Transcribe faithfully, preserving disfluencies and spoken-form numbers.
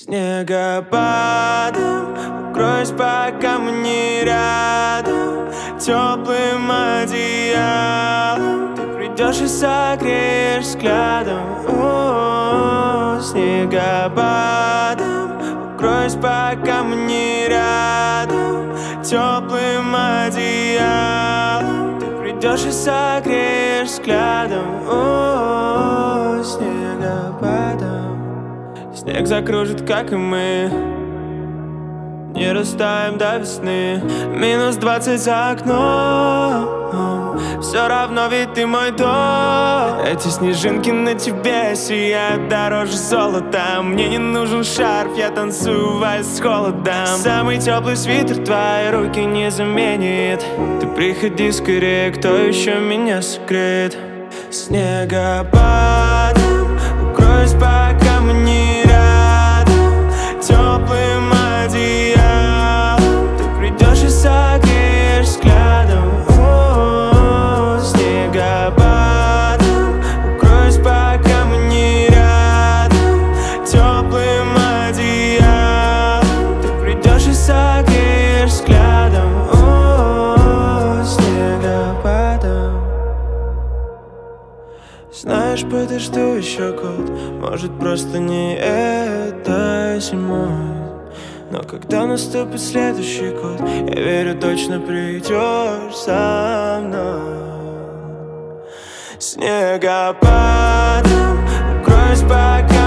Снегопадом укроюсь, пока мы не рядом, теплым одеялом. Ты придешь и согреешь взглядом. О-о-о. Снегопадом укроюсь, пока мы не рядом, теплым одеялом. Ты придешь и согреешь взглядом. О-о-о. Снегопадом снег закружит, как и мы, не растаем до весны. Минус двадцать за окном, все равно ведь ты мой дом. Эти снежинки на тебе сияют дороже золота. Мне не нужен шарф, я танцую вальс с холодом. Самый теплый свитер твои руки не заменит. Ты приходи скорее, кто еще меня согреет. Снегопадом укроюсь, пока мы не рядом, теплым одеялом. Ты придешь и согреешь взглядом. О-о-о. Снегопадом укроюсь, пока мы не рядом, теплым одеялом. Ты придешь и согреешь взглядом. О-о-о. Снегопадом. Знаешь, подожду еще год, может, просто не этой зимой. Но когда наступит следующий год, я верю, точно придешь со мной. Снегопадом укроюсь, пока